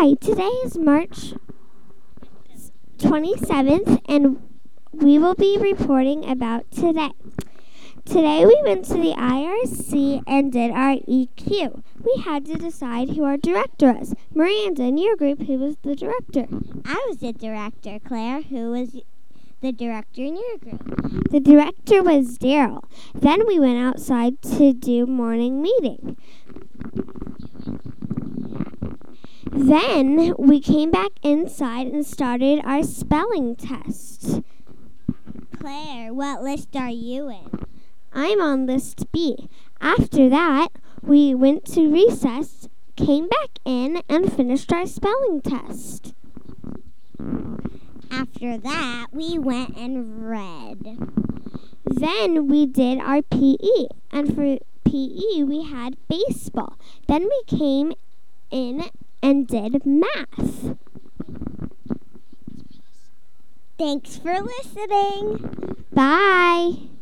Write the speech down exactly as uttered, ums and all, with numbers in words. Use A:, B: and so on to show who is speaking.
A: Hi, today is March twenty-seventh, and we will be reporting about today. Today we went to the I R C and did our E Q. We had to decide who our director was. Miranda, in your group, who was the director?
B: I was the director. Claire, who was the director in your group?
A: The director was Daryl. Then we went outside to do morning meeting. Then we came back inside and started our spelling test.
B: Claire, what list are you in?
A: I'm on list B. After that, we went to recess, came back in, and finished our spelling test.
B: After that, we went and read.
A: Then we did our P E, and for P E, we had baseball. Then we came in and did math.
B: Thanks for listening.
A: Bye.